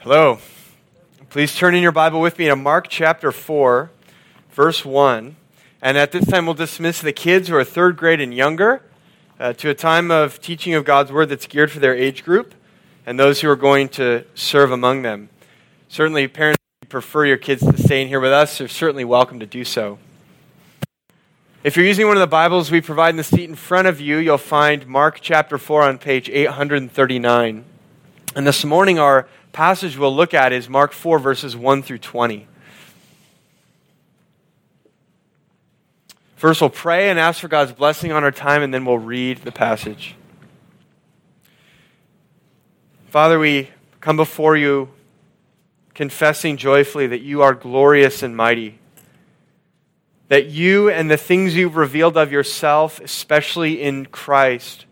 Hello. Please turn in your Bible with me to Mark chapter 4, verse 1. And at this time, we'll dismiss the kids who are third grade and younger to a time of teaching of God's Word that's geared for their age group and those who are going to serve among them. Certainly, parents, if you prefer your kids to stay in here with us, you're certainly welcome to do so. If you're using one of the Bibles we provide in the seat in front of you, you'll find Mark chapter 4 on page 839. And this morning, our passage we'll look at is Mark 4, verses 1 through 20. First, we'll pray and ask for God's blessing on our time, and then we'll read the passage. Father, we come before you confessing joyfully that you are glorious and mighty, that you and the things you've revealed of yourself, especially in Christ,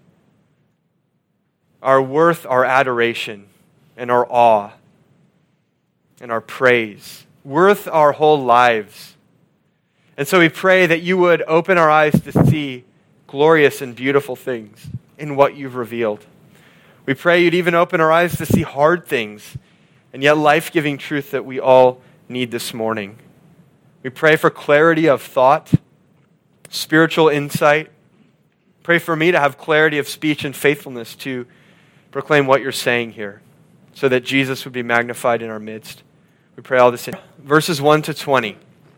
are worth our adoration and our awe and our praise, worth our whole lives. And so we pray that you would open our eyes to see glorious and beautiful things in what you've revealed. We pray you'd even open our eyes to see hard things and yet life-giving truth that we all need this morning. We pray for clarity of thought, spiritual insight. Pray for me to have clarity of speech and faithfulness to proclaim what you're saying here, so that Jesus would be magnified in our midst. We pray all this in verses 1 to 20.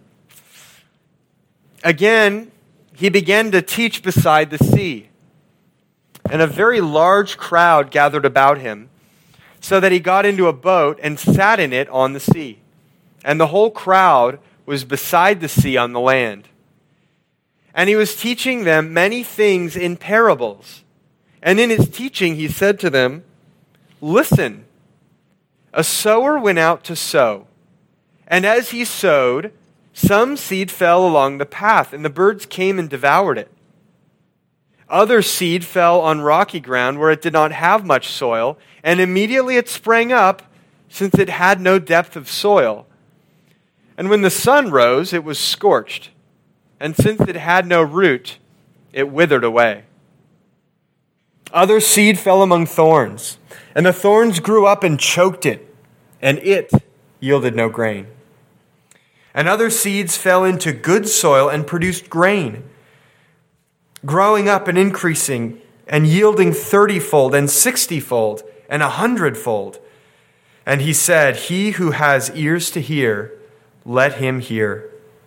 Again, he began to teach beside the sea, and a very large crowd gathered about him, so that he got into a boat and sat in it on the sea. And the whole crowd was beside the sea on the land. And he was teaching them many things in parables. And in his teaching he said to them, "Listen, a sower went out to sow, and as he sowed, some seed fell along the path, and the birds came and devoured it. Other seed fell on rocky ground where it did not have much soil, and immediately it sprang up, since it had no depth of soil. And when the sun rose, it was scorched, and since it had no root, it withered away. Other seed fell among thorns, and the thorns grew up and choked it, and it yielded no grain. And other seeds fell into good soil and produced grain, growing up and increasing, and yielding 30-fold and 60-fold and 100-fold. And he said, 'He who has ears to hear, let him hear.'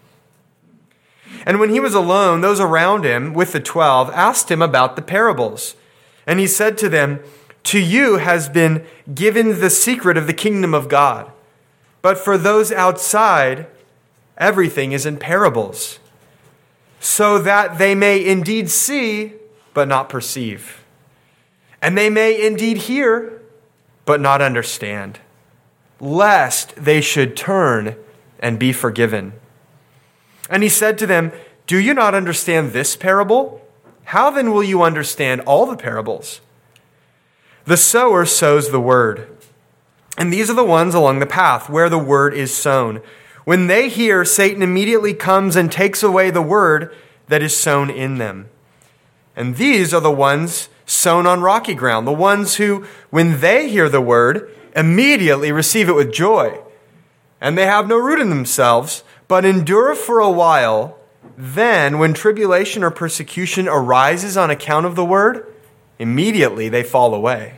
And when he was alone, those around him with the 12 asked him about the parables. And he said to them, 'To you has been given the secret of the kingdom of God. But for those outside, everything is in parables, so that they may indeed see, but not perceive. And they may indeed hear, but not understand, lest they should turn and be forgiven.' And he said to them, 'Do you not understand this parable? How then will you understand all the parables? The sower sows the word. And these are the ones along the path where the word is sown. When they hear, Satan immediately comes and takes away the word that is sown in them. And these are the ones sown on rocky ground, the ones who, when they hear the word, immediately receive it with joy. And they have no root in themselves, but endure for a while. Then, when tribulation or persecution arises on account of the word, immediately they fall away.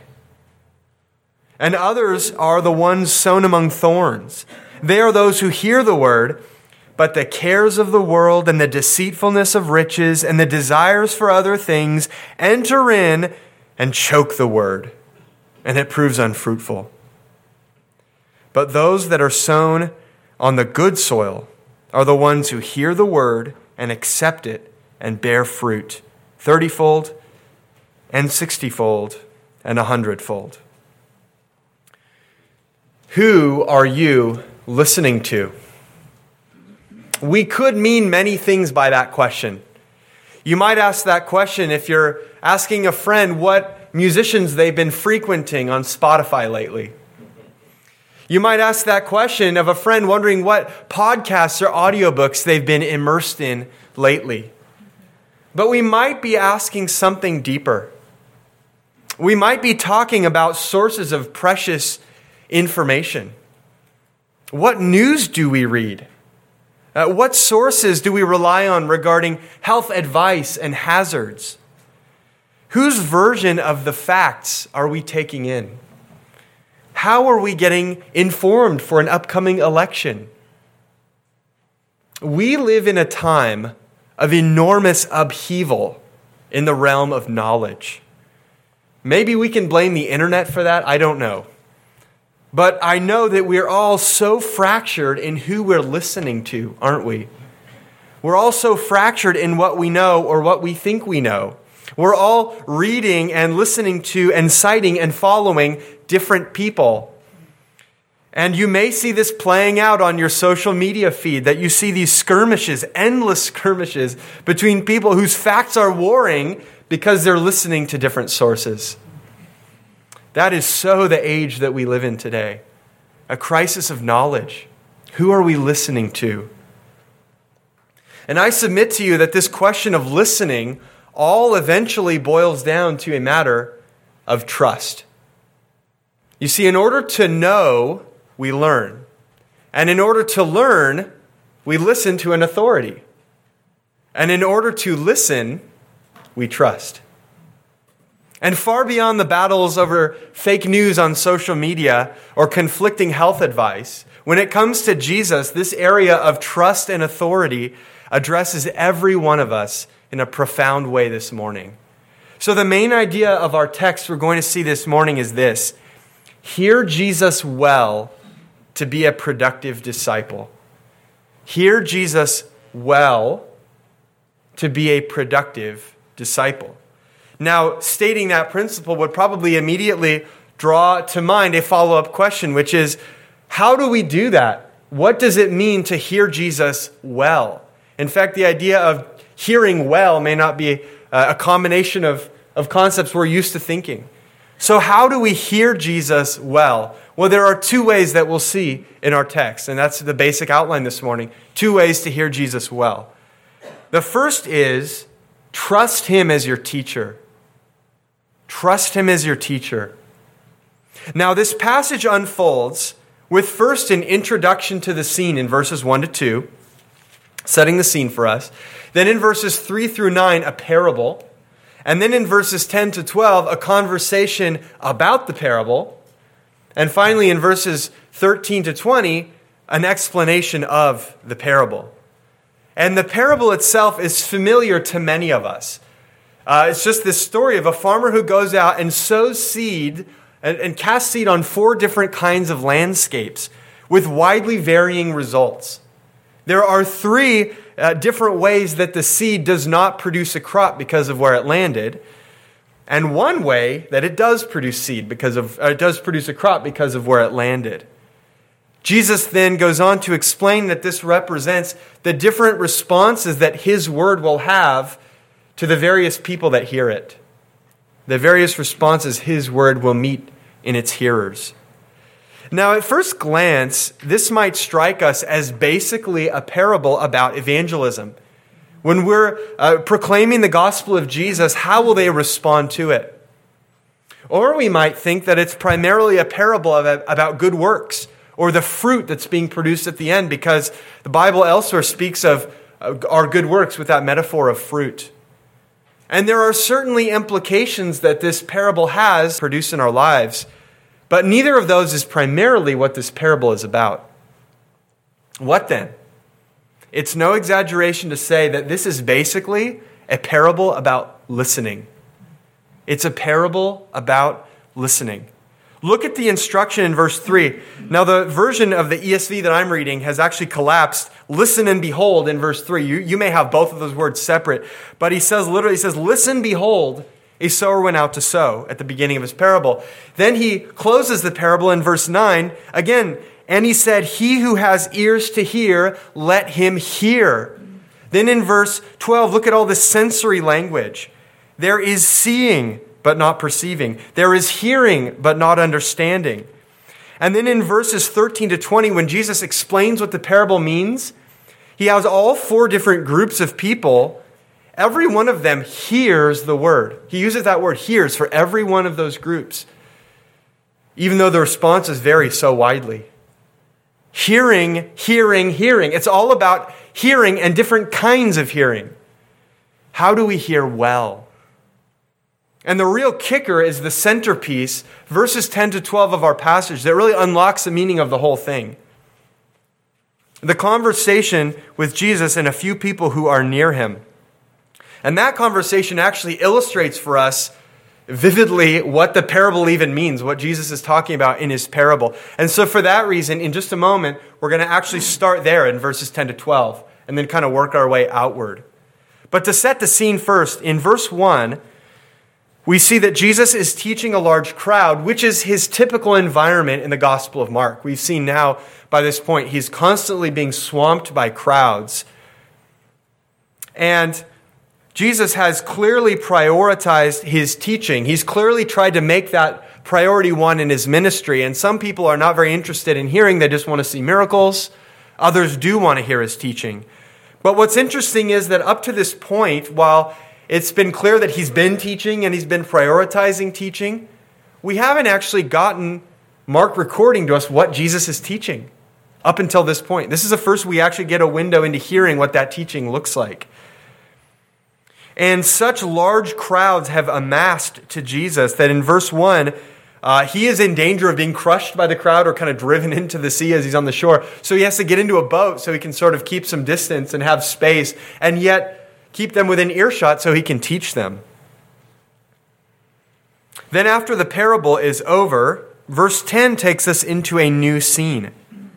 And others are the ones sown among thorns. They are those who hear the word, but the cares of the world and the deceitfulness of riches and the desires for other things enter in and choke the word, and it proves unfruitful. But those that are sown on the good soil are the ones who hear the word and accept it and bear fruit, 30-fold and 60-fold and 100-fold. Who are you listening to? We could mean many things by that question. You might ask that question if you're asking a friend what musicians they've been frequenting on Spotify lately. You might ask that question of a friend wondering what podcasts or audiobooks they've been immersed in lately. But we might be asking something deeper. We might be talking about sources of precious information? What news do we read? What sources do we rely on regarding health advice and hazards? Whose version of the facts are we taking in? How are we getting informed for an upcoming election? We live in a time of enormous upheaval in the realm of knowledge. Maybe we can blame the internet for that. I don't know. But I know that we're all so fractured in who we're listening to, aren't we? We're all so fractured in what we know or what we think we know. We're all reading and listening to and citing and following different people. And you may see this playing out on your social media feed, that you see these skirmishes, endless skirmishes between people whose facts are warring because they're listening to different sources. That is so the age that we live in today. A crisis of knowledge. Who are we listening to? And I submit to you that this question of listening all eventually boils down to a matter of trust. You see, in order to know, we learn. And in order to learn, we listen to an authority. And in order to listen, we trust. And far beyond the battles over fake news on social media or conflicting health advice, when it comes to Jesus, this area of trust and authority addresses every one of us in a profound way this morning. So the main idea of our text we're going to see this morning is this: hear Jesus well to be a productive disciple. Hear Jesus well to be a productive disciple. Now, stating that principle would probably immediately draw to mind a follow-up question, which is, how do we do that? What does it mean to hear Jesus well? In fact, the idea of hearing well may not be a combination of concepts we're used to thinking. So how do we hear Jesus well? Well, there are two ways that we'll see in our text, and that's the basic outline this morning. Two ways to hear Jesus well. The first is, trust him as your teacher. Trust him as your teacher. Now, this passage unfolds with first an introduction to the scene in verses 1 to 2, setting the scene for us. Then in verses 3 through 9, a parable. And then in verses 10 to 12, a conversation about the parable. And finally, in verses 13 to 20, an explanation of the parable. And the parable itself is familiar to many of us. It's just this story of a farmer who goes out and sows seed and casts seed on 4 different kinds of landscapes with widely varying results. There are 3 different ways that the seed does not produce a crop because of where it landed, and one way that it does produce seed it does produce a crop because of where it landed. Jesus then goes on to explain that this represents the different responses that his word will have to the various people that hear it. The various responses his word will meet in its hearers. Now, at first glance, this might strike us as basically a parable about evangelism. When we're proclaiming the gospel of Jesus, how will they respond to it? Or we might think that it's primarily a parable about good works or the fruit that's being produced at the end, because the Bible elsewhere speaks of our good works with that metaphor of fruit. And there are certainly implications that this parable has produced in our lives, but neither of those is primarily what this parable is about. What then? It's no exaggeration to say that this is basically a parable about listening. It's a parable about listening. Look at the instruction in verse 3. Now, the version of the ESV that I'm reading has actually collapsed listen and behold in verse 3. You may have both of those words separate, but he says, listen, behold, a sower went out to sow at the beginning of his parable. Then he closes the parable in verse 9. Again, and he said, he who has ears to hear, let him hear. Then in verse 12, look at all this sensory language. There is seeing, but not perceiving. There is hearing, but not understanding. And then in verses 13 to 20, when Jesus explains what the parable means, he has all 4 different groups of people. Every one of them hears the word. He uses that word hears for every one of those groups. even though the responses vary so widely. Hearing, hearing, hearing. It's all about hearing and different kinds of hearing. How do we hear well? And the real kicker is the centerpiece, verses 10 to 12 of our passage, that really unlocks the meaning of the whole thing. The conversation with Jesus and a few people who are near him. And that conversation actually illustrates for us vividly what the parable even means, what Jesus is talking about in his parable. And so for that reason, in just a moment, we're going to actually start there in verses 10 to 12 and then kind of work our way outward. But to set the scene first, in verse 1, we see that Jesus is teaching a large crowd, which is his typical environment in the Gospel of Mark. We've seen now by this point, he's constantly being swamped by crowds. And Jesus has clearly prioritized his teaching. He's clearly tried to make that priority one in his ministry. And some people are not very interested in hearing. They just want to see miracles. Others do want to hear his teaching. But what's interesting is that up to this point, while it's been clear that he's been teaching and he's been prioritizing teaching, we haven't actually gotten Mark recording to us what Jesus is teaching up until this point. This is the first we actually get a window into hearing what that teaching looks like. And such large crowds have amassed to Jesus that in verse 1, he is in danger of being crushed by the crowd or kind of driven into the sea as he's on the shore. So he has to get into a boat so he can sort of keep some distance and have space, and yet keep them within earshot so he can teach them. Then after the parable is over, verse 10 takes us into a new scene.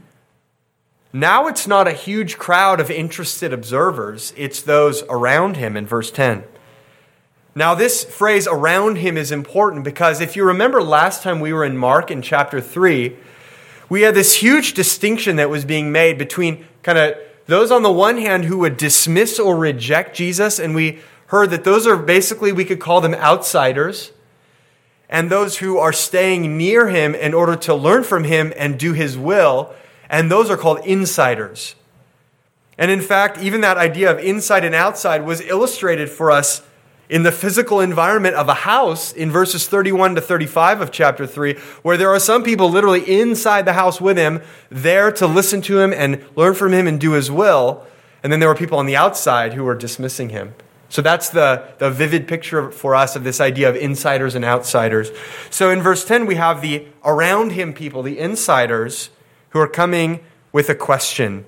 Now it's not a huge crowd of interested observers. It's those around him in verse 10. Now this phrase around him is important because if you remember last time we were in Mark in chapter 3, we had this huge distinction that was being made between kind of those on the one hand who would dismiss or reject Jesus, and we heard that those are basically, we could call them outsiders, and those who are staying near him in order to learn from him and do his will, and those are called insiders. And in fact, even that idea of inside and outside was illustrated for us in the physical environment of a house in verses 31 to 35 of chapter 3, where there are some people literally inside the house with him, there to listen to him and learn from him and do his will. And then there were people on the outside who were dismissing him. So that's the vivid picture for us of this idea of insiders and outsiders. So in verse 10, we have the around him people, the insiders, who are coming with a question.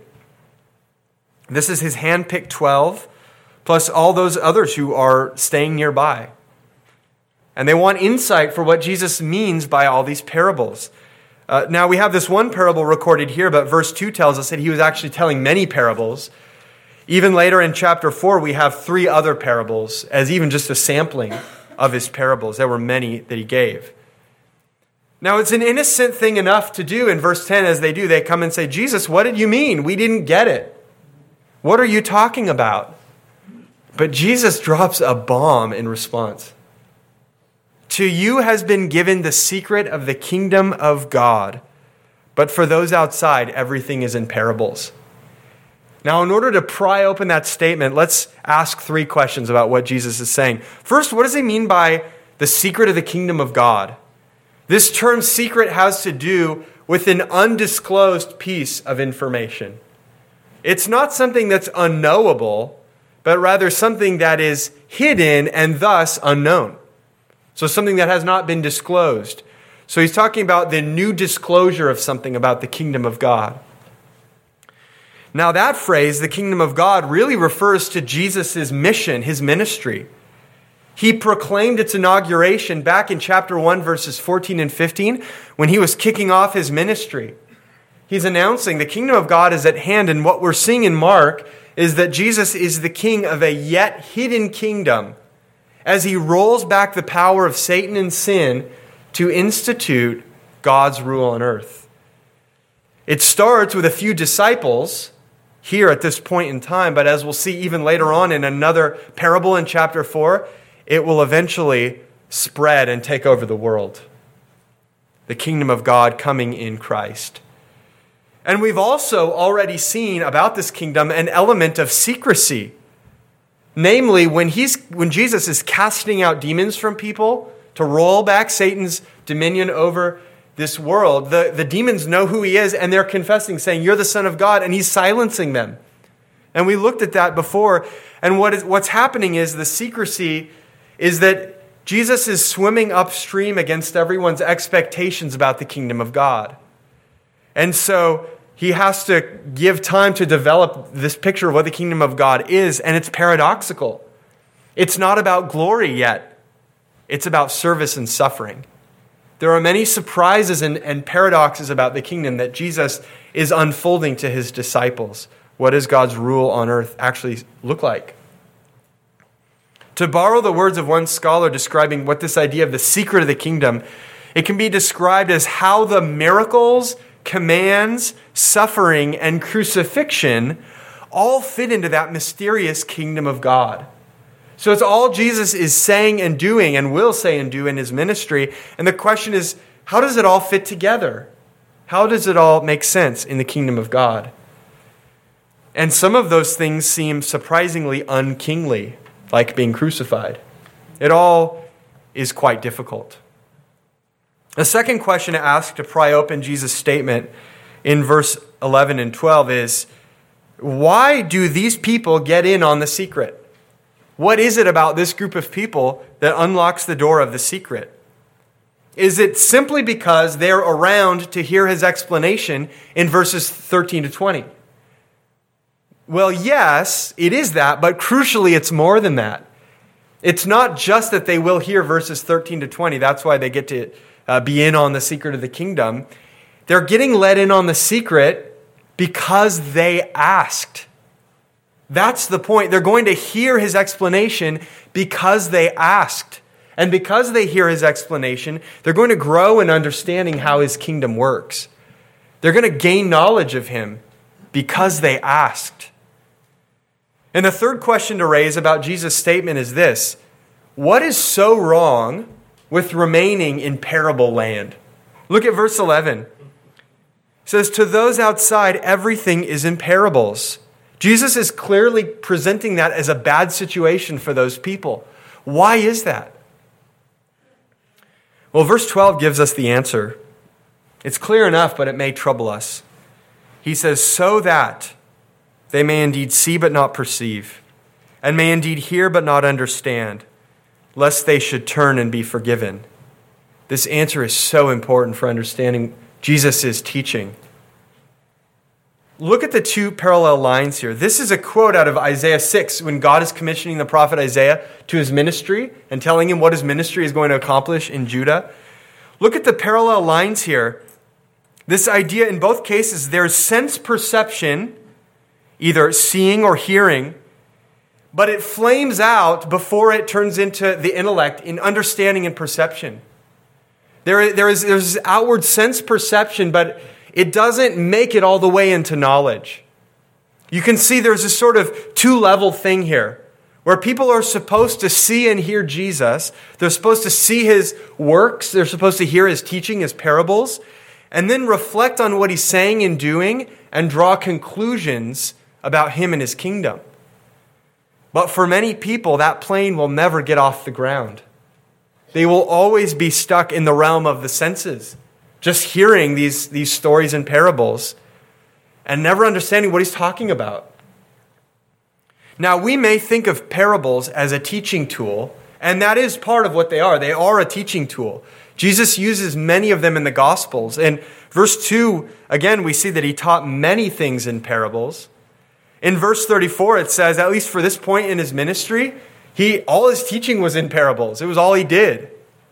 This is his handpicked 12, plus all those others who are staying nearby. And they want insight for what Jesus means by all these parables. Now we have this one parable recorded here, but verse 2 tells us that he was actually telling many parables. Even later in chapter 4, we have 3 other parables as even just a sampling of his parables. There were many that he gave. Now, it's an innocent thing enough to do in verse 10 as they do. They come and say, Jesus, what did you mean? We didn't get it. What are you talking about? But Jesus drops a bomb in response. To you has been given the secret of the kingdom of God, but for those outside, everything is in parables. Now, in order to pry open that statement, let's ask 3 questions about what Jesus is saying. First, what does he mean by the secret of the kingdom of God? This term secret has to do with an undisclosed piece of information. It's not something that's unknowable, but rather something that is hidden and thus unknown. So something that has not been disclosed. So he's talking about the new disclosure of something about the kingdom of God. Now that phrase, the kingdom of God, really refers to Jesus' mission, his ministry. He proclaimed its inauguration back in chapter 1, verses 14 and 15, when he was kicking off his ministry. He's announcing the kingdom of God is at hand, and what we're seeing in Mark is that Jesus is the king of a yet hidden kingdom as he rolls back the power of Satan and sin to institute God's rule on earth. It starts with a few disciples here at this point in time, but as we'll see even later on in another parable in chapter 4, it will eventually spread and take over the world. The kingdom of God coming in Christ. And we've also already seen about this kingdom an element of secrecy. Namely, when Jesus is casting out demons from people to roll back Satan's dominion over this world, the demons know who he is, and they're confessing, saying, "You're the Son of God," and he's silencing them. And we looked at that before, and what's happening is the secrecy is that Jesus is swimming upstream against everyone's expectations about the kingdom of God. And so he has to give time to develop this picture of what the kingdom of God is, and it's paradoxical. It's not about glory yet. It's about service and suffering. There are many surprises and paradoxes about the kingdom that Jesus is unfolding to his disciples. What does God's rule on earth actually look like? To borrow the words of one scholar describing what this idea of the secret of the kingdom, it can be described as how the miracles, commands, suffering, and crucifixion all fit into that mysterious kingdom of God. So it's all Jesus is saying and doing and will say and do in his ministry. And the question is, how does it all fit together? How does it all make sense in the kingdom of God? And some of those things seem surprisingly unkingly, like being crucified. It all is quite difficult. The second question to ask to pry open Jesus' statement in verse 11 and 12 is, why do these people get in on the secret? What is it about this group of people that unlocks the door of the secret? Is it simply because they're around to hear his explanation in verses 13 to 20? Well, yes, it is that, but crucially, it's more than that. It's not just that they will hear verses 13 to 20. That's why they get to be in on the secret of the kingdom. They're getting let in on the secret because they asked. That's the point. They're going to hear his explanation because they asked. And because they hear his explanation, they're going to grow in understanding how his kingdom works. They're going to gain knowledge of him because they asked. And the third question to raise about Jesus' statement is this: what is so wrong with remaining in parable land? Look at verse 11. It says, "To those outside, everything is in parables." Jesus is clearly presenting that as a bad situation for those people. Why is that? Well, verse 12 gives us the answer. It's clear enough, but it may trouble us. He says, "So that they may indeed see but not perceive, and may indeed hear but not understand, lest they should turn and be forgiven." This answer is so important for understanding Jesus' teaching. Look at the two parallel lines here. This is a quote out of Isaiah 6 when God is commissioning the prophet Isaiah to his ministry and telling him what his ministry is going to accomplish in Judah. Look at the parallel lines here. This idea, in both cases, there's sense perception, either seeing or hearing, but it flames out before it turns into the intellect in understanding and perception. There's outward sense perception, but it doesn't make it all the way into knowledge. You can see there's a sort of two-level thing here, where people are supposed to see and hear Jesus. They're supposed to see his works. They're supposed to hear his teaching, his parables, and then reflect on what he's saying and doing and draw conclusions about him and his kingdom. But for many people, that plane will never get off the ground. They will always be stuck in the realm of the senses, just hearing these stories and parables and never understanding what he's talking about. Now, we may think of parables as a teaching tool, and that is part of what they are. They are a teaching tool. Jesus uses many of them in the Gospels. In verse 2, again, we see that he taught many things in parables. In verse 34, it says, at least for this point in his ministry, all his teaching was in parables. It was all he did.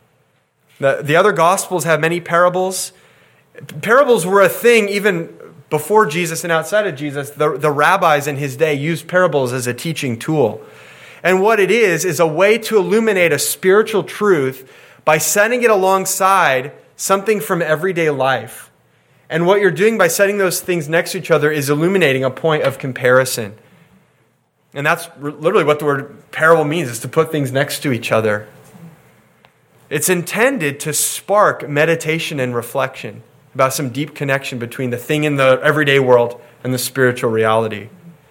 The other Gospels have many parables. Parables were a thing even before Jesus and outside of Jesus. The rabbis in his day used parables as a teaching tool. And what it is a way to illuminate a spiritual truth by setting it alongside something from everyday life. And what you're doing by setting those things next to each other is illuminating a point of comparison. And that's literally what the word parable means, is to put things next to each other. It's intended to spark meditation and reflection about some deep connection between the thing in the everyday world and the spiritual reality.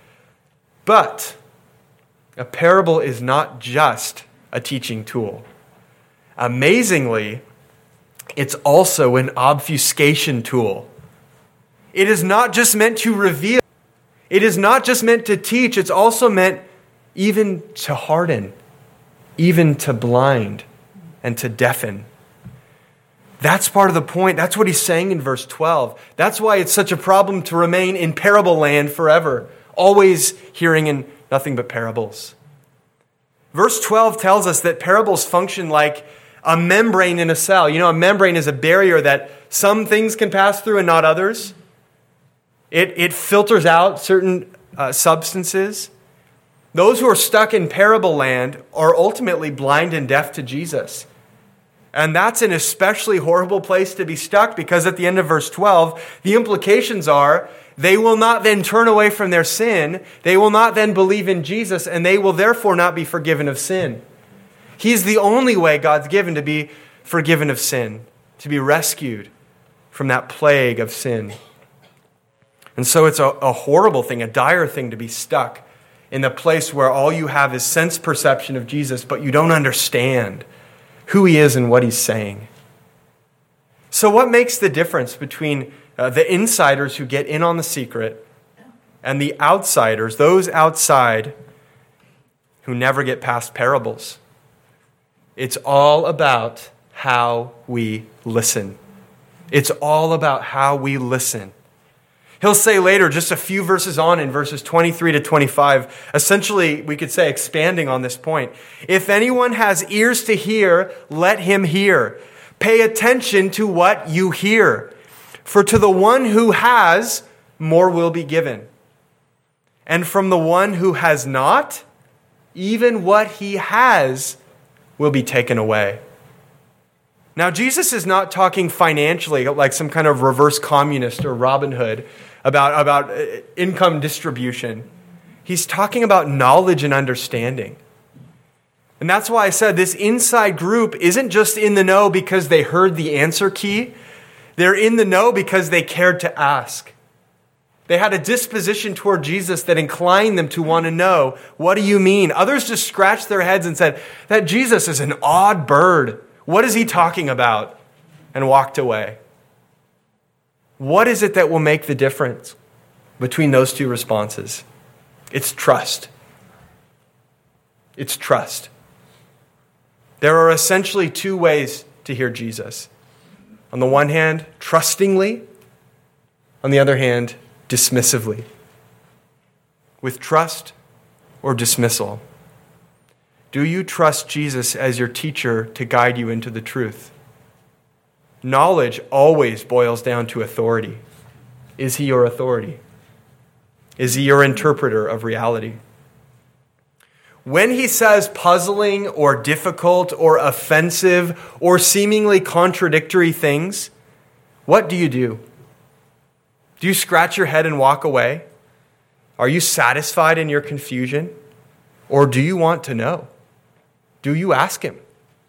But a parable is not just a teaching tool. Amazingly, it's also an obfuscation tool. It is not just meant to reveal. It is not just meant to teach. It's also meant even to harden, even to blind, and to deafen. That's part of the point. That's what he's saying in verse 12. That's why it's such a problem to remain in parable land forever, always hearing in nothing but parables. Verse 12 tells us that parables function like a membrane in a cell. You know, a membrane is a barrier that some things can pass through and not others. It filters out certain substances. Those who are stuck in parable land are ultimately blind and deaf to Jesus. And that's an especially horrible place to be stuck, because at the end of verse 12, the implications are they will not then turn away from their sin, they will not then believe in Jesus, and they will therefore not be forgiven of sin. He's the only way God's given to be forgiven of sin, to be rescued from that plague of sin. And so it's a horrible thing, a dire thing to be stuck in the place where all you have is sense perception of Jesus, but you don't understand who he is and what he's saying. So what makes the difference between the insiders who get in on the secret and the outsiders, those outside who never get past parables? It's all about how we listen. It's all about how we listen. He'll say later, just a few verses on in verses 23 to 25, essentially, we could say, expanding on this point. If anyone has ears to hear, let him hear. Pay attention to what you hear. For to the one who has, more will be given. And from the one who has not, even what he has will be taken away. Now, Jesus is not talking financially like some kind of reverse communist or Robin Hood about income distribution. He's talking about knowledge and understanding. And that's why I said this inside group isn't just in the know because they heard the answer key. They're in the know because they cared to ask. They had a disposition toward Jesus that inclined them to want to know, what do you mean? Others just scratched their heads and said, that Jesus is an odd bird. What is he talking about? And walked away. What is it that will make the difference between those two responses? It's trust. It's trust. There are essentially two ways to hear Jesus. On the one hand, trustingly. On the other hand, dismissively. With trust or dismissal. Do you trust Jesus as your teacher to guide you into the truth? Knowledge always boils down to authority. Is he your authority? Is he your interpreter of reality? When he says puzzling or difficult or offensive or seemingly contradictory things, what do? Do you scratch your head and walk away? Are you satisfied in your confusion? Or do you want to know? Do you ask him?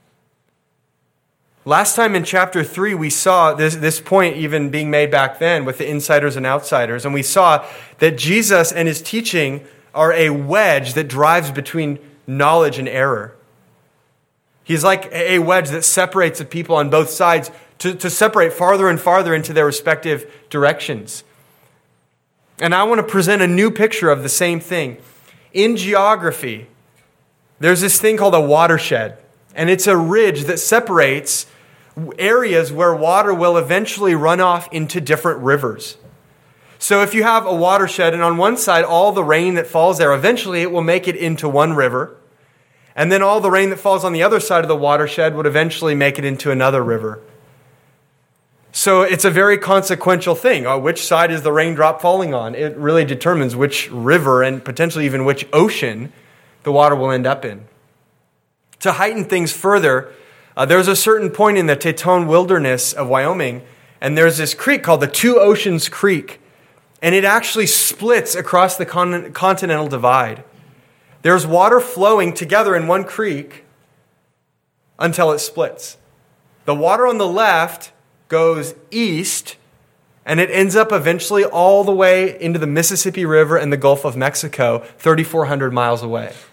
Last time in chapter 3, we saw this point even being made back then with the insiders and outsiders. And we saw that Jesus and his teaching are a wedge that drives between knowledge and error. He's like a wedge that separates the people on both sides to separate farther and farther into their respective directions. And I want to present a new picture of the same thing. In geography, there's this thing called a watershed. And it's a ridge that separates areas where water will eventually run off into different rivers. So if you have a watershed, and on one side, all the rain that falls there, eventually it will make it into one river. And then all the rain that falls on the other side of the watershed would eventually make it into another river. So it's a very consequential thing. Which side is the raindrop falling on? It really determines which river and potentially even which ocean the water will end up in. To heighten things further, there's a certain point in the Teton Wilderness of Wyoming, and there's this creek called the Two Oceans Creek, and it actually splits across the continental divide. There's water flowing together in one creek until it splits. The water on the left goes east, and it ends up eventually all the way into the Mississippi River and the Gulf of Mexico, 3,400 miles away.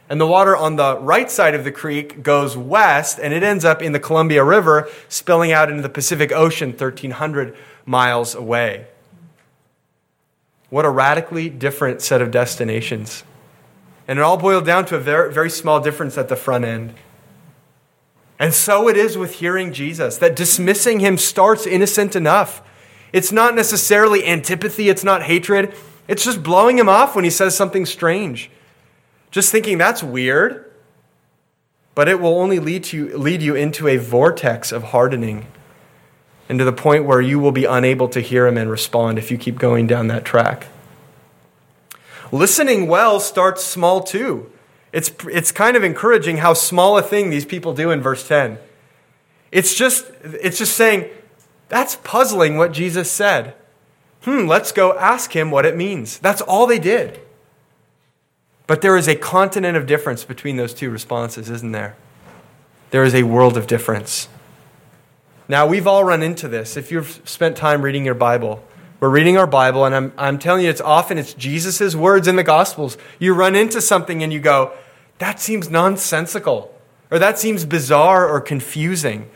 And the water on the right side of the creek goes west, and it ends up in the Columbia River, spilling out into the Pacific Ocean 1,300 miles away. What a radically different set of destinations. And it all boiled down to a very, very small difference at the front end. And so it is with hearing Jesus, that dismissing him starts innocent enough. It's not necessarily antipathy, it's not hatred. It's just blowing him off when he says something strange. Just thinking that's weird. But it will only lead you into a vortex of hardening, and to the point where you will be unable to hear him and respond if you keep going down that track. Listening well starts small too. It's kind of encouraging how small a thing these people do in verse 10. It's just saying, that's puzzling what Jesus said. Let's go ask him what it means. That's all they did. But there is a continent of difference between those two responses, isn't there? There is a world of difference. Now, we've all run into this. If you've spent time reading your Bible, we're reading our Bible, and I'm telling you, it's Jesus' words in the Gospels. You run into something and you go, that seems nonsensical, or that seems bizarre or confusing.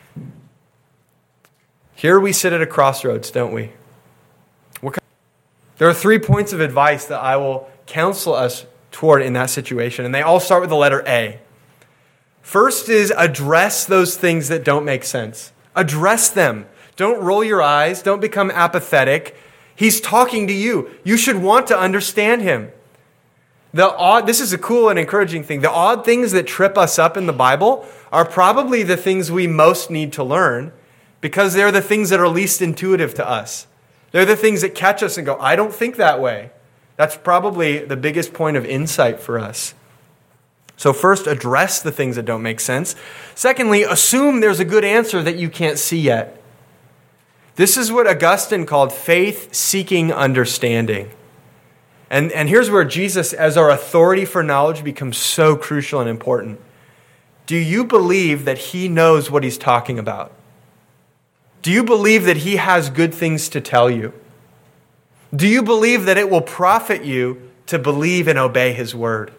Here we sit at a crossroads, don't we? There are 3 points of advice that I will counsel us toward in that situation, and they all start with the letter A. First is address those things that don't make sense. Address them. Don't roll your eyes. Don't become apathetic. He's talking to you. You should want to understand him. This is a cool and encouraging thing. The odd things that trip us up in the Bible are probably the things we most need to learn, because they're the things that are least intuitive to us. They're the things that catch us and go, I don't think that way. That's probably the biggest point of insight for us. So first, address the things that don't make sense. Secondly, assume there's a good answer that you can't see yet. This is what Augustine called faith-seeking understanding. And here's where Jesus, as our authority for knowledge, becomes so crucial and important. Do you believe that he knows what he's talking about? Do you believe that he has good things to tell you? Do you believe that it will profit you to believe and obey his word?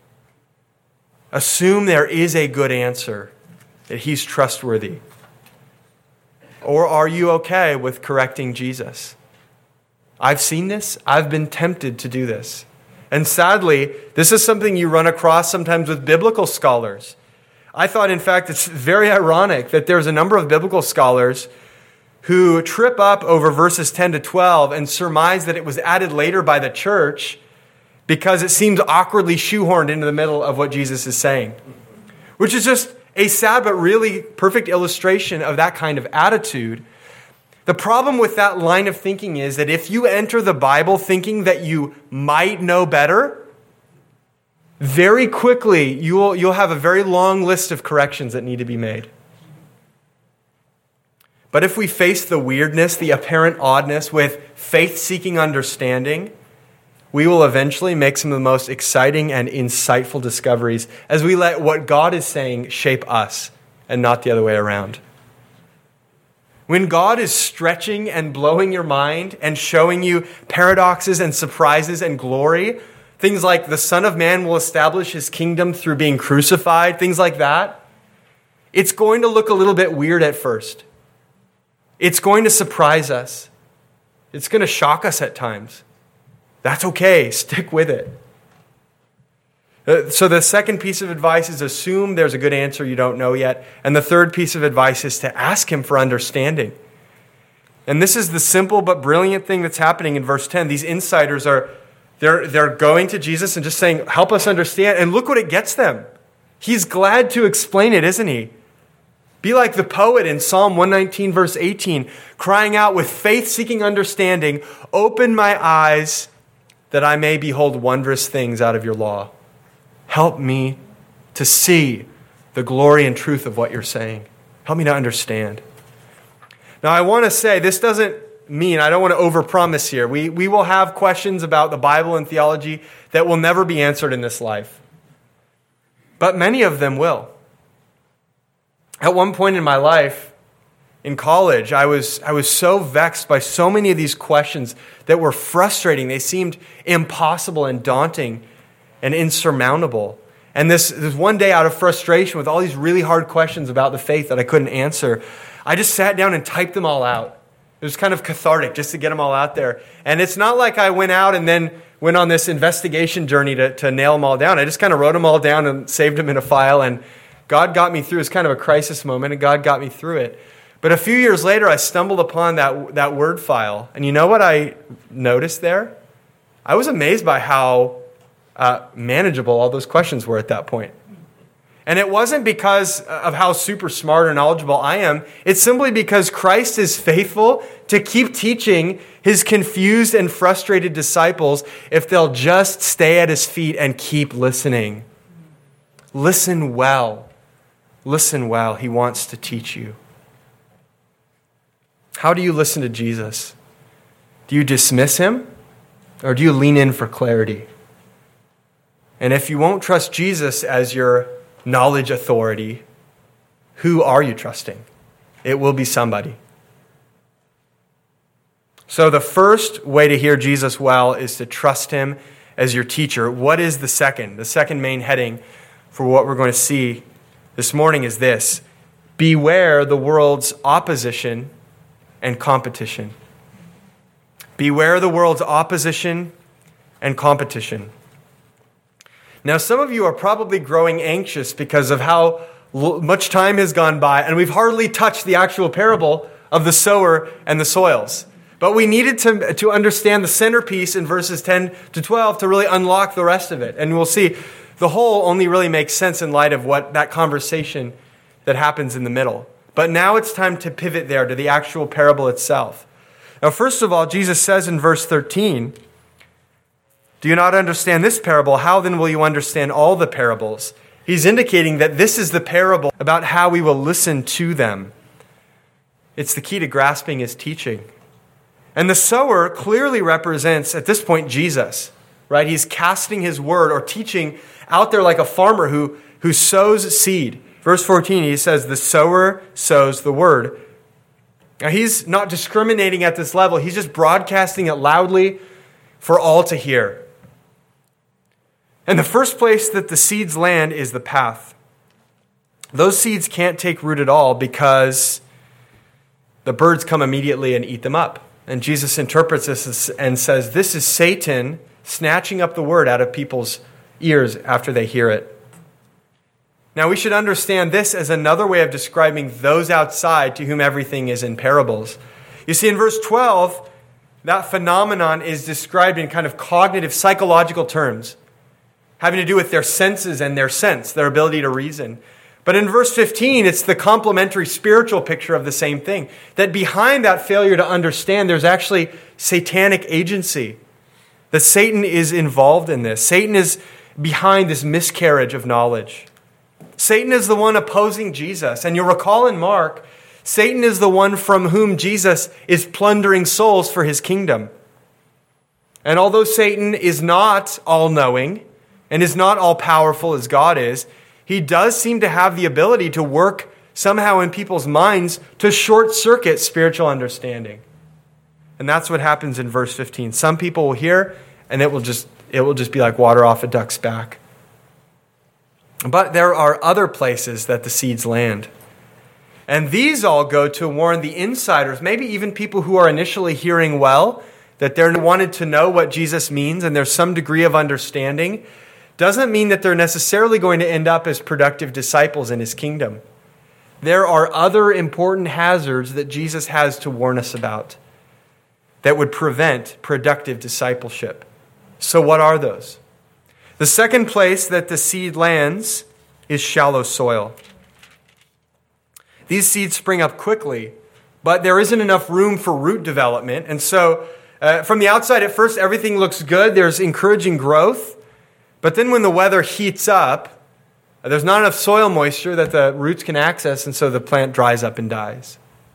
Assume there is a good answer, that he's trustworthy. Or are you okay with correcting Jesus? I've seen this. I've been tempted to do this. And sadly, this is something you run across sometimes with biblical scholars. I thought, in fact, it's very ironic that there's a number of biblical scholars who trip up over verses 10 to 12 and surmise that it was added later by the church because it seems awkwardly shoehorned into the middle of what Jesus is saying, which is just a sad but really perfect illustration of that kind of attitude. The problem with that line of thinking is that if you enter the Bible thinking that you might know better, very quickly you'll have a very long list of corrections that need to be made. But if we face the weirdness, the apparent oddness with faith-seeking understanding, we will eventually make some of the most exciting and insightful discoveries as we let what God is saying shape us and not the other way around. When God is stretching and blowing your mind and showing you paradoxes and surprises and glory, things like the Son of Man will establish his kingdom through being crucified, things like that, it's going to look a little bit weird at first. It's going to surprise us. It's going to shock us at times. That's okay. Stick with it. So the second piece of advice is assume there's a good answer you don't know yet. And the third piece of advice is to ask him for understanding. And this is the simple but brilliant thing that's happening in verse 10. These insiders they're going to Jesus and just saying, help us understand. And look what it gets them. He's glad to explain it, isn't he? Be like the poet in Psalm 119, verse 18, crying out with faith-seeking understanding, open my eyes that I may behold wondrous things out of your law. Help me to see the glory and truth of what you're saying. Help me to understand. Now, I want to say, this doesn't mean, I don't want to overpromise here. We will have questions about the Bible and theology that will never be answered in this life. But many of them will. At one point in my life, in college, I was so vexed by so many of these questions that were frustrating. They seemed impossible and daunting and insurmountable. And this one day, out of frustration with all these really hard questions about the faith that I couldn't answer, I just sat down and typed them all out. It was kind of cathartic just to get them all out there. And it's not like I went out and then went on this investigation journey to nail them all down. I just kind of wrote them all down and saved them in a file. And God got me through. It was kind of a crisis moment, and God got me through it. But a few years later, I stumbled upon that Word file. And you know what I noticed there? I was amazed by how manageable all those questions were at that point. And it wasn't because of how super smart or knowledgeable I am. It's simply because Christ is faithful to keep teaching his confused and frustrated disciples if they'll just stay at his feet and keep listening. Listen well. Listen well. He wants to teach you. How do you listen to Jesus? Do you dismiss him, or do you lean in for clarity? And if you won't trust Jesus as your knowledge authority, who are you trusting? It will be somebody. So the first way to hear Jesus well is to trust him as your teacher. What is the second? The second main heading for what we're going to see this morning is this: beware the world's opposition and competition. Beware the world's opposition and competition. Now, some of you are probably growing anxious because of how much time has gone by, and we've hardly touched the actual parable of the sower and the soils. But we needed to understand the centerpiece in verses 10 to 12 to really unlock the rest of it. And we'll see the whole only really makes sense in light of what that conversation that happens in the middle. But now it's time to pivot there to the actual parable itself. Now, first of all, Jesus says in verse 13, "Do you not understand this parable? How then will you understand all the parables?" He's indicating that this is the parable about how we will listen to them. It's the key to grasping his teaching. And the sower clearly represents, at this point, Jesus, right? He's casting his word or teaching out there like a farmer who sows seed. Verse 14, he says, the sower sows the word. Now, he's not discriminating at this level. He's just broadcasting it loudly for all to hear. And the first place that the seeds land is the path. Those seeds can't take root at all because the birds come immediately and eat them up. And Jesus interprets this and says, this is Satan snatching up the word out of people's ears after they hear it. Now, we should understand this as another way of describing those outside to whom everything is in parables. You see, in verse 12, that phenomenon is described in kind of cognitive, psychological terms, having to do with their senses and their sense, their ability to reason. But in verse 15, it's the complementary spiritual picture of the same thing, that behind that failure to understand, there's actually satanic agency, that Satan is involved in this. Satan is behind this miscarriage of knowledge. Satan is the one opposing Jesus. And you'll recall in Mark, Satan is the one from whom Jesus is plundering souls for his kingdom. And although Satan is not all-knowing and is not all-powerful as God is, he does seem to have the ability to work somehow in people's minds to short-circuit spiritual understanding. And that's what happens in verse 15. Some people will hear, and it will just be like water off a duck's back. But there are other places that the seeds land. And these all go to warn the insiders, maybe even people who are initially hearing well, that they're wanted to know what Jesus means and there's some degree of understanding. Doesn't mean that they're necessarily going to end up as productive disciples in his kingdom. There are other important hazards that Jesus has to warn us about that would prevent productive discipleship. So what are those? The second place that the seed lands is shallow soil. These seeds spring up quickly, but there isn't enough room for root development. And so from the outside, at first, everything looks good. There's encouraging growth. But then when the weather heats up, there's not enough soil moisture that the roots can access, and so the plant dries up and dies.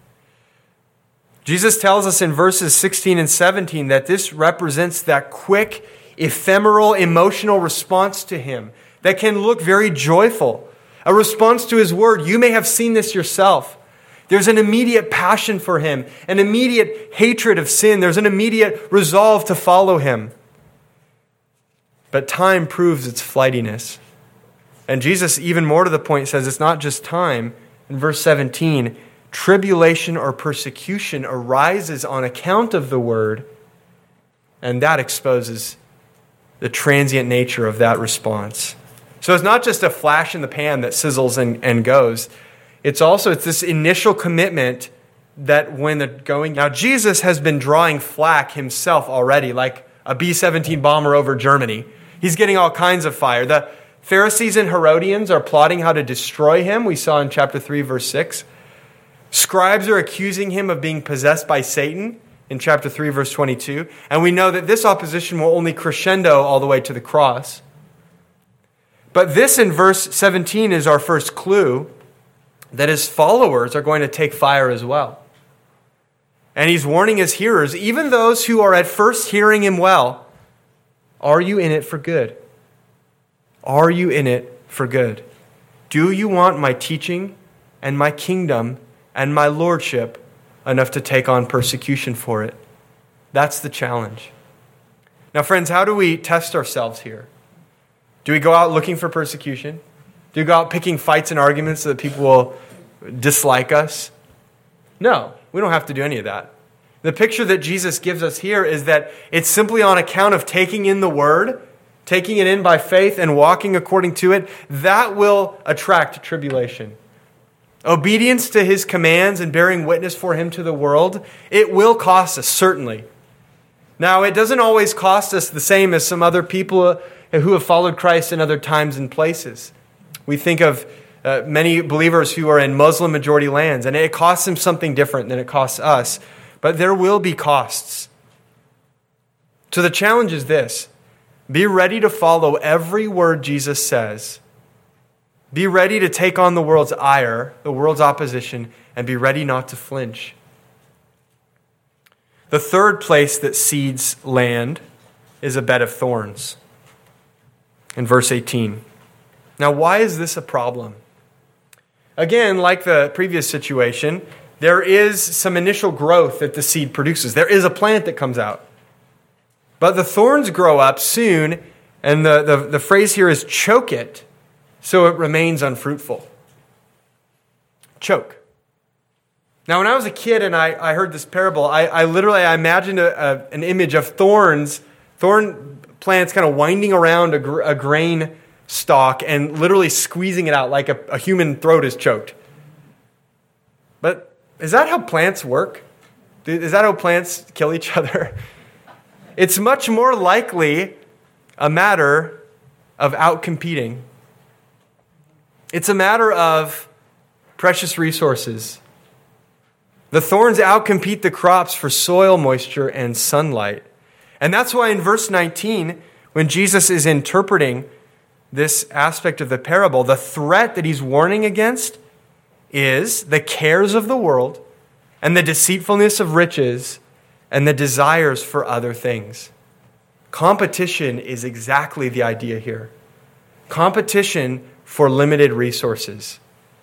Jesus tells us in verses 16 and 17 that this represents that quick, ephemeral, emotional response to him that can look very joyful. A response to his word. You may have seen this yourself. There's an immediate passion for him, an immediate hatred of sin. There's an immediate resolve to follow him. But time proves its flightiness. And Jesus, even more to the point, says it's not just time. In verse 17, tribulation or persecution arises on account of the word, and that exposes the transient nature of that response. So it's not just a flash in the pan that sizzles and goes. It's this initial commitment that when the going... Now, Jesus has been drawing flack himself already, like a B-17 bomber over Germany. He's getting all kinds of fire. The Pharisees and Herodians are plotting how to destroy him. We saw in chapter 3, verse 6. Scribes are accusing him of being possessed by Satan in chapter 3, verse 22. And we know that this opposition will only crescendo all the way to the cross. But this in verse 17 is our first clue that his followers are going to take fire as well. And he's warning his hearers, even those who are at first hearing him well, are you in it for good? Are you in it for good? Do you want my teaching and my kingdom and my lordship enough to take on persecution for it? That's the challenge. Now, friends, how do we test ourselves here? Do we go out looking for persecution? Do we go out picking fights and arguments so that people will dislike us? No, we don't have to do any of that. The picture that Jesus gives us here is that it's simply on account of taking in the word, taking it in by faith and walking according to it, that will attract tribulation. Obedience to his commands and bearing witness for him to the world, it will cost us, certainly. Now, it doesn't always cost us the same as some other people who have followed Christ in other times and places. We think of many believers who are in Muslim-majority lands, and it costs them something different than it costs us. But there will be costs. So the challenge is this. Be ready to follow every word Jesus says. Be ready to take on the world's ire, the world's opposition, and be ready not to flinch. The third place that seeds land is a bed of thorns. In verse 18. Now, why is this a problem? Again, like the previous situation, there is some initial growth that the seed produces. There is a plant that comes out. But the thorns grow up soon, and the phrase here is choke it, so it remains unfruitful. Choke. Now, when I was a kid and I heard this parable, I literally imagined an image of thorn plants kind of winding around a grain stalk and literally squeezing it out like a human throat is choked. But is that how plants work? Is that how plants kill each other? It's much more likely a matter of outcompeting. It's a matter of precious resources. The thorns outcompete the crops for soil moisture and sunlight. And that's why in verse 19, when Jesus is interpreting this aspect of the parable, the threat that he's warning against is the cares of the world and the deceitfulness of riches and the desires for other things. Competition is exactly the idea here. Competition for limited resources.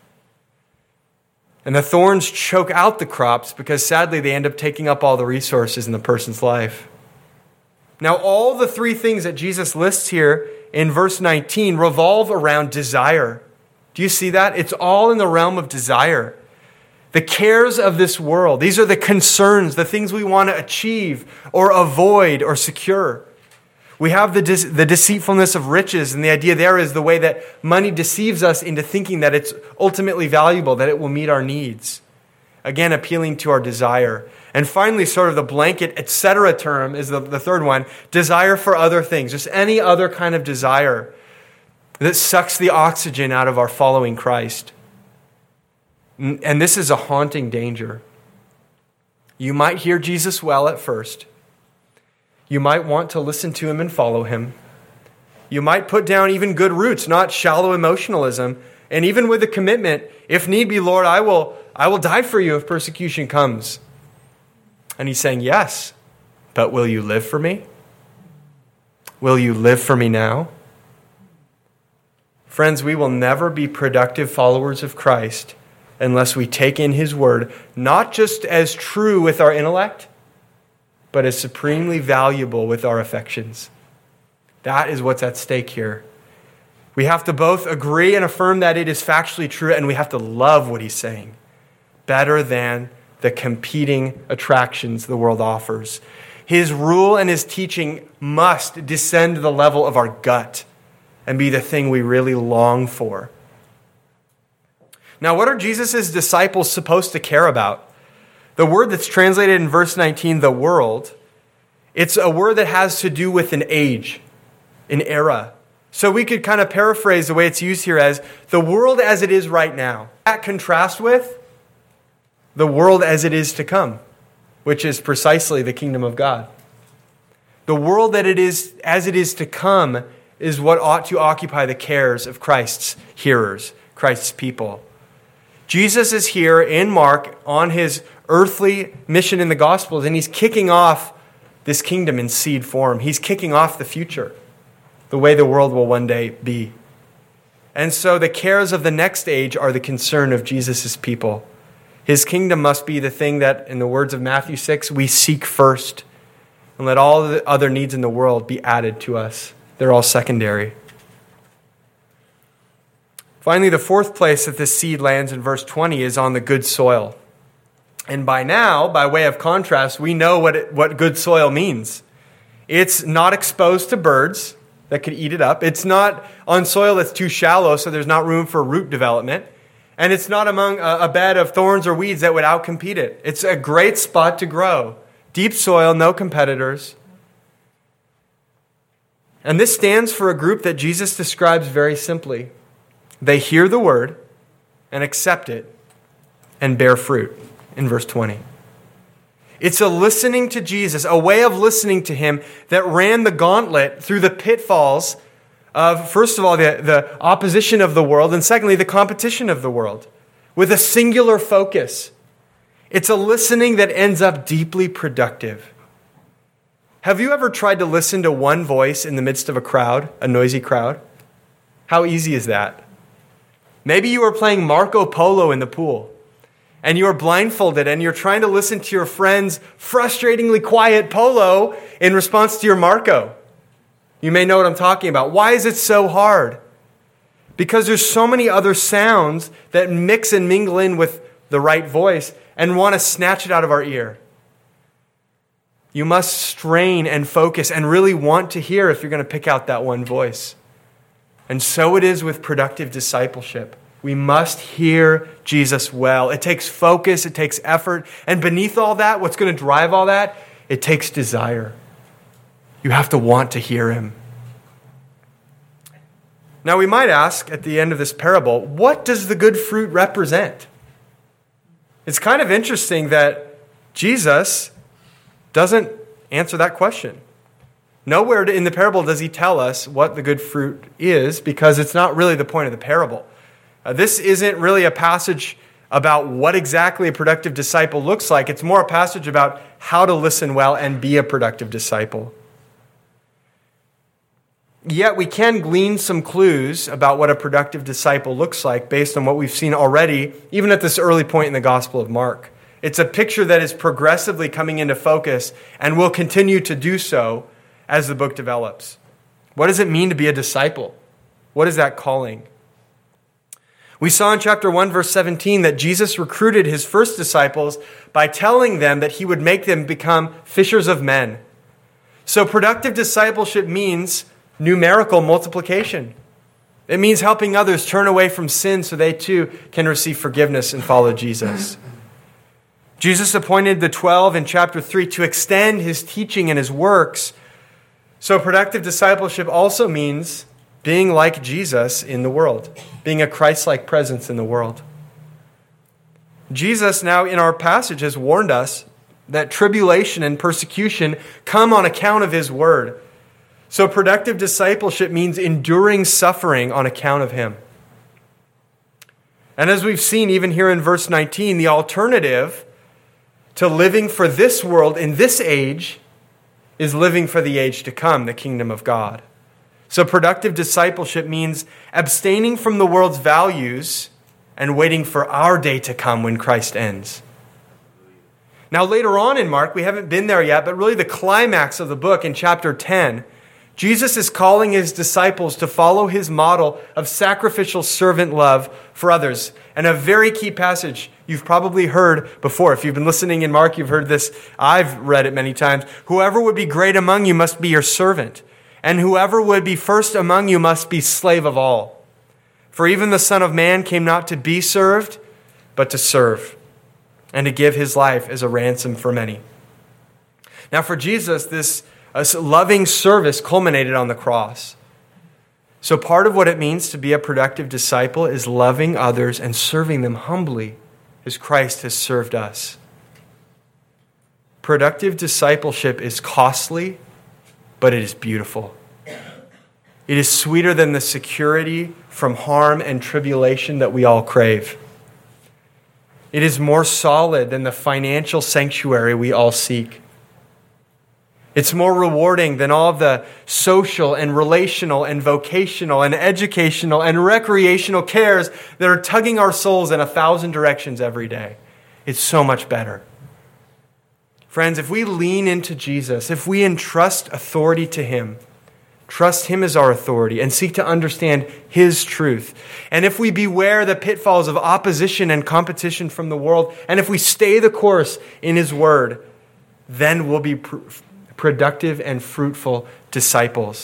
And the thorns choke out the crops because sadly they end up taking up all the resources in the person's life. Now, all the three things that Jesus lists here in verse 19 revolve around desire. Do you see that? It's all in the realm of desire. The cares of this world. These are the concerns, the things we want to achieve or avoid or secure. We have the deceitfulness of riches, and the idea there is the way that money deceives us into thinking that it's ultimately valuable, that it will meet our needs. Again, appealing to our desire. And finally, sort of the blanket, etc. term is the third one, desire for other things, just any other kind of desire that sucks the oxygen out of our following Christ. And this is a haunting danger. You might hear Jesus well at first. You might want to listen to him and follow him. You might put down even good roots, not shallow emotionalism. And even with a commitment, if need be, Lord, I will die for you if persecution comes. And he's saying, yes, but will you live for me? Will you live for me now? Friends, we will never be productive followers of Christ unless we take in his word, not just as true with our intellect, but as supremely valuable with our affections. That is what's at stake here. We have to both agree and affirm that it is factually true, and we have to love what he's saying better than the competing attractions the world offers. His rule and his teaching must descend to the level of our gut and be the thing we really long for. Now, what are Jesus' disciples supposed to care about? The word that's translated in verse 19, the world, it's a word that has to do with an age, an era. So we could kind of paraphrase the way it's used here as the world as it is right now. That contrast with the world as it is to come, which is precisely the kingdom of God. The world that it is as it is to come is what ought to occupy the cares of Christ's hearers, Christ's people. Jesus is here in Mark on his earthly mission in the Gospels, and he's kicking off this kingdom in seed form. He's kicking off the future, the way the world will one day be. And so the cares of the next age are the concern of Jesus' people. His kingdom must be the thing that, in the words of Matthew 6, we seek first, and let all the other needs in the world be added to us. They're all secondary. Finally, the fourth place that this seed lands in verse 20 is on the good soil. And by now, by way of contrast, we know what good soil means. It's not exposed to birds that could eat it up. It's not on soil that's too shallow, so there's not room for root development. And it's not among a bed of thorns or weeds that would outcompete it. It's a great spot to grow. Deep soil, no competitors. And this stands for a group that Jesus describes very simply. They hear the word and accept it and bear fruit in verse 20. It's a listening to Jesus, a way of listening to him that ran the gauntlet through the pitfalls of, first of all, the opposition of the world, and secondly, the competition of the world, with a singular focus. It's a listening that ends up deeply productive. Have you ever tried to listen to one voice in the midst of a crowd, a noisy crowd? How easy is that? Maybe you are playing Marco Polo in the pool, and you are blindfolded, and you're trying to listen to your friend's frustratingly quiet polo in response to your Marco. You may know what I'm talking about. Why is it so hard? Because there's so many other sounds that mix and mingle in with the right voice and want to snatch it out of our ear. You must strain and focus and really want to hear if you're going to pick out that one voice. And so it is with productive discipleship. We must hear Jesus well. It takes focus, it takes effort, and beneath all that, what's going to drive all that? It takes desire. You have to want to hear him. Now we might ask at the end of this parable, what does the good fruit represent? It's kind of interesting that Jesus doesn't answer that question. Nowhere in the parable does he tell us what the good fruit is, because it's not really the point of the parable. This isn't really a passage about what exactly a productive disciple looks like. It's more a passage about how to listen well and be a productive disciple. Yet we can glean some clues about what a productive disciple looks like based on what we've seen already, even at this early point in the Gospel of Mark. It's a picture that is progressively coming into focus and will continue to do so as the book develops. What does it mean to be a disciple? What is that calling? We saw in chapter 1, verse 17, that Jesus recruited his first disciples by telling them that he would make them become fishers of men. So productive discipleship means numerical multiplication. It means helping others turn away from sin so they too can receive forgiveness and follow Jesus. Jesus appointed the 12 in chapter 3 to extend his teaching and his works. So productive discipleship also means being like Jesus in the world, being a Christ-like presence in the world. Jesus now in our passage has warned us that tribulation and persecution come on account of his word. So productive discipleship means enduring suffering on account of him. And as we've seen even here in verse 19, the alternative to living for this world in this age is living for the age to come, the kingdom of God. So productive discipleship means abstaining from the world's values and waiting for our day to come when Christ ends. Now later on in Mark, we haven't been there yet, but really the climax of the book in chapter 10, Jesus is calling his disciples to follow his model of sacrificial servant love for others. And a very key passage you've probably heard before. If you've been listening in Mark, you've heard this. I've read it many times. Whoever would be great among you must be your servant, and whoever would be first among you must be slave of all. For even the Son of Man came not to be served, but to serve, and to give his life as a ransom for many. Now for Jesus, this loving service culminated on the cross. So part of what it means to be a productive disciple is loving others and serving them humbly as Christ has served us. Productive discipleship is costly, but it is beautiful. It is sweeter than the security from harm and tribulation that we all crave. It is more solid than the financial sanctuary we all seek. It's more rewarding than all of the social and relational and vocational and educational and recreational cares that are tugging our souls in 1,000 directions every day. It's so much better. Friends, if we lean into Jesus, if we entrust authority to him, trust him as our authority, and seek to understand his truth, and if we beware the pitfalls of opposition and competition from the world, and if we stay the course in his word, then we'll be productive and fruitful disciples.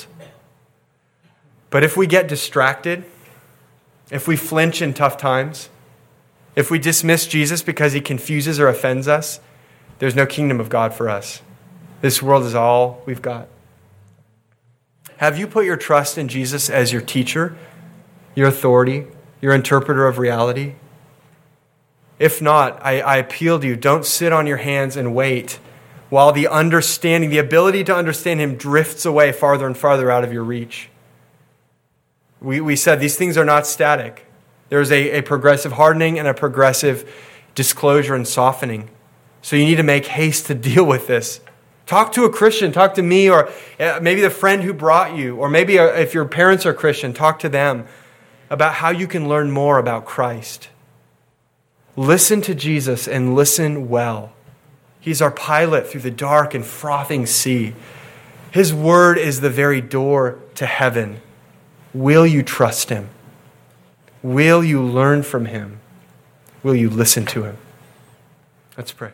But if we get distracted, if we flinch in tough times, if we dismiss Jesus because he confuses or offends us, there's no kingdom of God for us. This world is all we've got. Have you put your trust in Jesus as your teacher, your authority, your interpreter of reality? If not, I appeal to you, don't sit on your hands and wait while the understanding, the ability to understand him drifts away farther and farther out of your reach. We said these things are not static. There's a progressive hardening and a progressive disclosure and softening. So you need to make haste to deal with this. Talk to a Christian, talk to me, or maybe the friend who brought you, or maybe if your parents are Christian, talk to them about how you can learn more about Christ. Listen to Jesus and listen well. He's our pilot through the dark and frothing sea. His word is the very door to heaven. Will you trust him? Will you learn from him? Will you listen to him? Let's pray.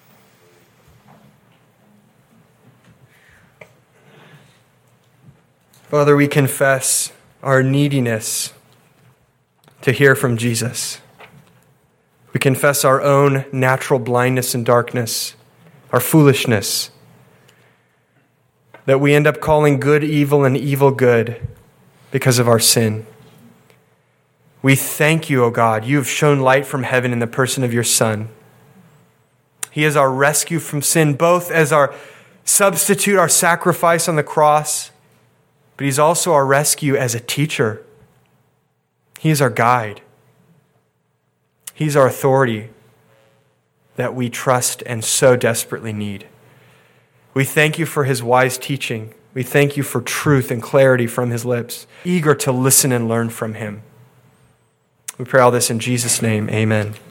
Father, we confess our neediness to hear from Jesus. We confess our own natural blindness and darkness, our foolishness, that we end up calling good evil and evil good because of our sin. We thank you, O God. You have shown light from heaven in the person of your Son. He is our rescue from sin, both as our substitute, our sacrifice on the cross, but he's also our rescue as a teacher. He is our guide. He's our authority that we trust and so desperately need. We thank you for his wise teaching. We thank you for truth and clarity from his lips, eager to listen and learn from him. We pray all this in Jesus' name. Amen.